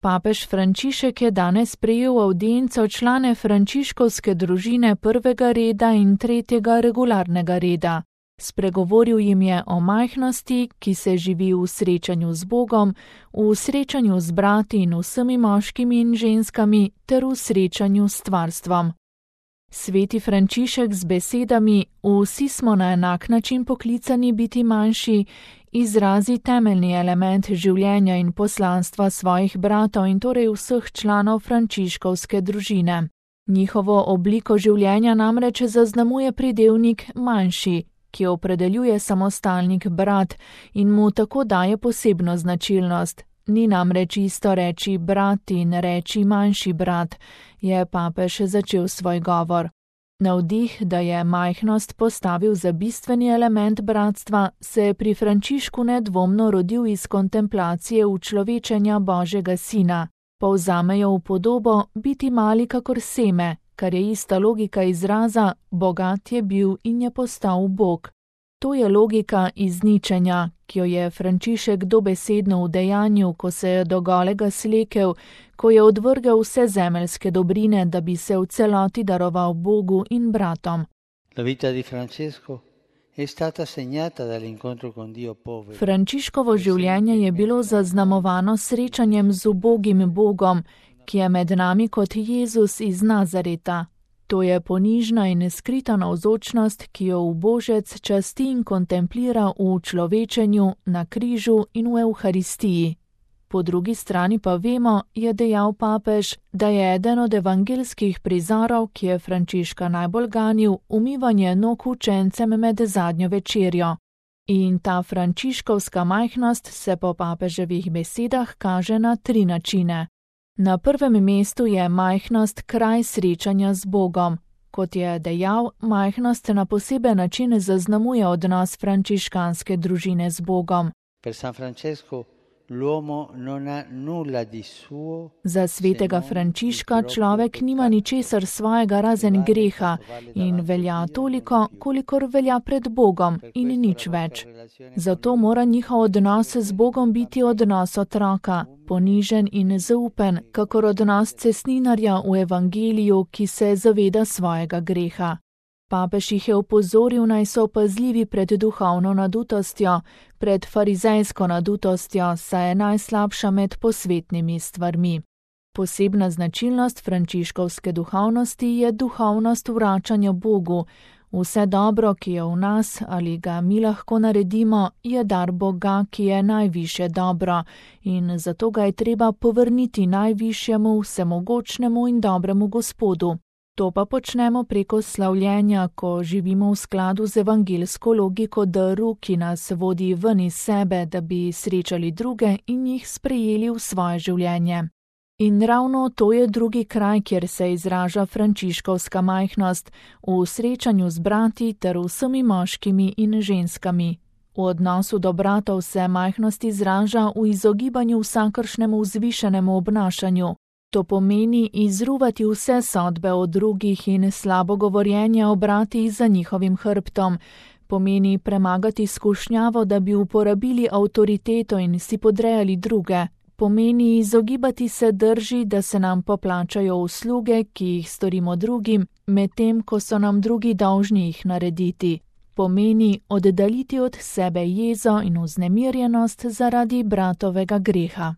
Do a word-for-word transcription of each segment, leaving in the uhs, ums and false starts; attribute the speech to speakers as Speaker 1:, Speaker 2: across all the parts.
Speaker 1: Papež Frančišek je danes prejel avdienco člane frančiškovske družine prvega reda in tretjega regularnega reda. Spregovoril jim je o majhnosti, ki se živi v srečanju z Bogom, v srečanju z brati in vsemi moškimi in ženskami ter v srečanju s stvarstvom. Sveti Frančišek z besedami "Vsi smo na enak način poklicani biti manjši" izrazi temeljni element življenja in poslanstva svojih bratov in torej vseh članov frančiškovske družine. Njihovo obliko življenja namreč zaznamuje pridevnik manjši, ki opredeljuje samostalnik brat in mu tako daje posebno značilnost. Ni namreč isto reči brat in reči manjši brat, je papež začel svoj govor. Navdih, da je majhnost postavil za bistveni element bratstva, se je pri Frančišku nedvomno rodil iz kontemplacije učlovečenja Božjega Sina. Povzamejo v podobo biti mali kakor seme, kar je ista logika izraza bogat je bil in je postal Bog. To je logika izničenja, ki jo je Frančišek dobesedno udejanjil, ko se je do golega slekel, ko je odvrgel vse zemeljske dobrine, da bi se v celoti daroval Bogu in bratom.
Speaker 2: La vita di Francesco è stata segnata dall'incontro con Dio povero.
Speaker 1: Frančiškovo življenje je bilo zaznamovano srečanjem z ubogim Bogom, ki je med nami kot Jezus iz Nazareta. To je ponižna in skrita navzočnost, ki jo ubožec časti in kontemplira v človečenju, na križu in v Evharistiji. Po drugi strani pa vemo, je dejal papež, da je eden od evangelskih prizorov, ki je Frančiška najbolj ganil, umivanje nog učencem med zadnjo večerjo. In ta frančiškovska majhnost se po papeževih besedah kaže na tri načine. Na prvem mestu je majhnost kraj srečanja z Bogom. Kot je dejal, majhnost na poseben način zaznamuje odnos frančiškanske družine z Bogom.
Speaker 2: Per San Francesco l'uomo non ha nulla di suo.
Speaker 1: Za svetega Frančiška človek nima ničesar svojega razen greha in velja toliko, kolikor velja pred Bogom in nič več. Zato mora njihov odnos z Bogom biti odnos otroka, ponižen in zaupen, kakor odnos cestninarja v evangeliju, ki se zaveda svojega greha. Papež jih je opozoril, naj so pazljivi pred duhovno nadutostjo, pred farizejsko nadutostjo, saj je najslabša med posvetnimi stvarmi. Posebna značilnost frančiškovske duhovnosti je duhovnost vračanja Bogu. Vse dobro, ki je v nas ali ga mi lahko naredimo, je dar Boga, ki je najvišje dobro in zato ga je treba povrniti najvišjemu, vsemogočnemu in dobremu Gospodu. To pa počnemo preko slavljenja, ko živimo v skladu z evangelsko logiko daru, ki nas vodi ven iz sebe, da bi srečali druge in jih sprejeli v svoje življenje. In ravno to je drugi kraj, kjer se izraža frančiškovska majhnost, v srečanju z brati ter vsemi moškimi in ženskami. V odnosu do bratov se majhnost izraža v izogibanju vsakršnemu vzvišenemu obnašanju. To pomeni izruvati vse sodbe o drugih in slabo govorjenje o bratih za njihovim hrbtom. Pomeni premagati skušnjavo, da bi uporabili avtoriteto in si podrejali druge. Pomeni izogibati se drži, da se nam poplačajo usluge, ki jih storimo drugim, medtem ko so nam drugi dolžni jih narediti. Pomeni oddaljiti od sebe jezo in vznemirjenost zaradi bratovega greha.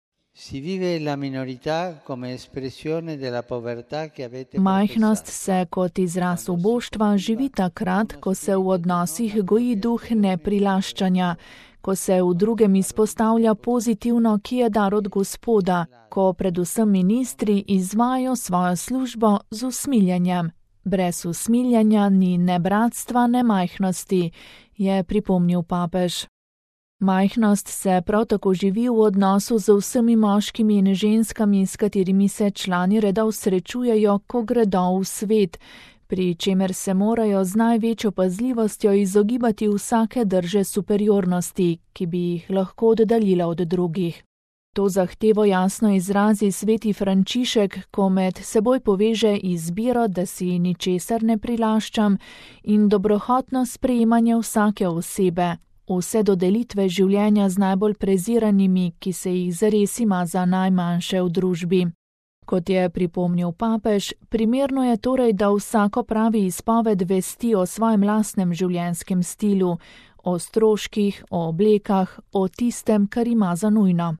Speaker 1: Majhnost se kot izraz uboštva živi takrat, ko se v odnosih goji duh neprilaščanja, ko se v drugem izpostavlja pozitivno, ki je dar od Gospoda, ko predvsem ministri izvajo svojo službo z usmiljenjem. Brez usmiljanja ni ne bratstva, ne majhnosti, je pripomnil papež. Majhnost se prav tako živi v odnosu z vsemi moškimi in ženskami, s katerimi se člani redov srečujejo, ko gredo v svet, pri čemer se morajo z največjo pazljivostjo izogibati vsake drže superiornosti, ki bi jih lahko oddaljila od drugih. To zahtevo jasno izrazi sveti Frančišek, ko med seboj poveže izbiro, da si ničesar ne prilaščam, in dobrohotno sprejemanje vsake osebe, vse do delitve življenja z najbolj preziranimi, ki se jih zares ima za najmanjše v družbi. Kot je pripomnil papež, primerno je torej, da vsako pravi izpoved vesti o svojem lastnem življenjskem stilu, o stroških, o oblekah, o tistem, kar ima za nujno.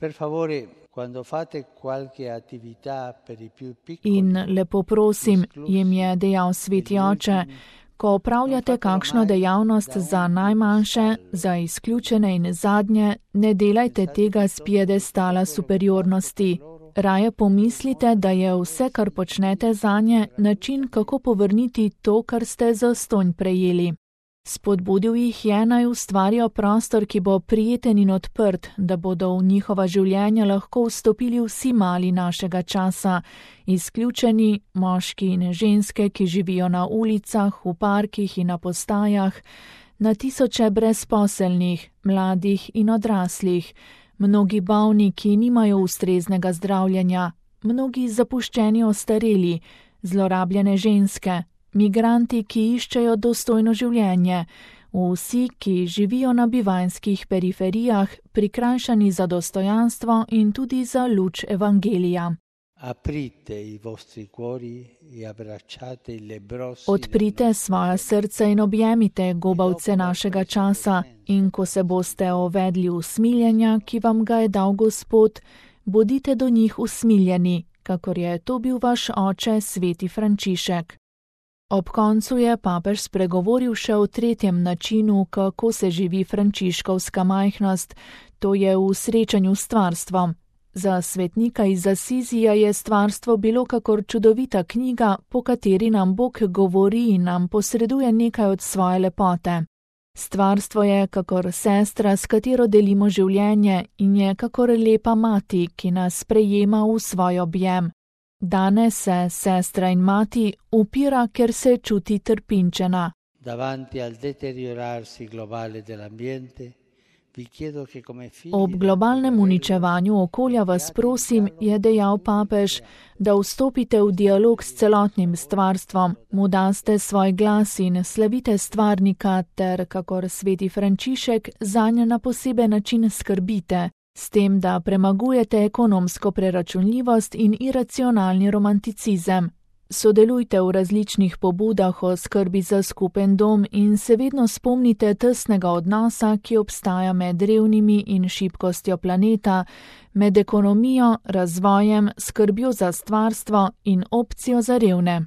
Speaker 1: In lepo prosim, jim je dejal sveti oče, ko opravljate kakšno dejavnost za najmanjše, za izključene in zadnje, ne delajte tega s piedestala superiornosti. Raje pomislite, da je vse, kar počnete zanje, način, kako povrniti to, kar ste zastonj prejeli. Spodbudil jih je, naj ustvarijo prostor, ki bo prijeten in odprt, da bodo v njihova življenja lahko vstopili vsi mali našega časa, izključeni moški in ženske, ki živijo na ulicah, v parkih in na postajah, na tisoče brezposelnih, mladih in odraslih, mnogi bolni, ki nimajo ustreznega zdravljenja, mnogi zapuščeni ostareli, zlorabljene ženske, migranti, ki iščejo dostojno življenje, vsi, ki živijo na bivanjskih periferijah, prikrajšani za dostojanstvo in tudi za luč evangelija. Odprite svoja srca in objemite gobavce našega časa in ko se boste ovedli usmiljenja, ki vam ga je dal Gospod, bodite do njih usmiljeni, kakor je to bil vaš oče sveti Frančišek. Ob koncu je papež spregovoril še o tretjem načinu, kako se živi frančiškovska majhnost, to je v srečanju s stvarstvom. Za svetnika iz Asizija je stvarstvo bilo kakor čudovita knjiga, po kateri nam Bog govori in nam posreduje nekaj od svoje lepote. Stvarstvo je kakor sestra, s katero delimo življenje, in je kakor lepa mati, ki nas sprejema v svoj objem. Danes se sestra in mati upira, ker se čuti trpinčena. Ob globalnem uničevanju okolja vas prosim, je dejal papež, da vstopite v dialog s celotnim stvarstvom, mu daste svoj glas in slavite stvarnika ter, kakor sveti Frančišek, zanj na poseben način skrbite, s tem, da premagujete ekonomsko preračunljivost in iracionalni romanticizem. Sodelujte v različnih pobudah o skrbi za skupen dom in se vedno spomnite tesnega odnosa, ki obstaja med revnimi in šibkostjo planeta, med ekonomijo, razvojem, skrbjo za stvarstvo in opcijo za revne.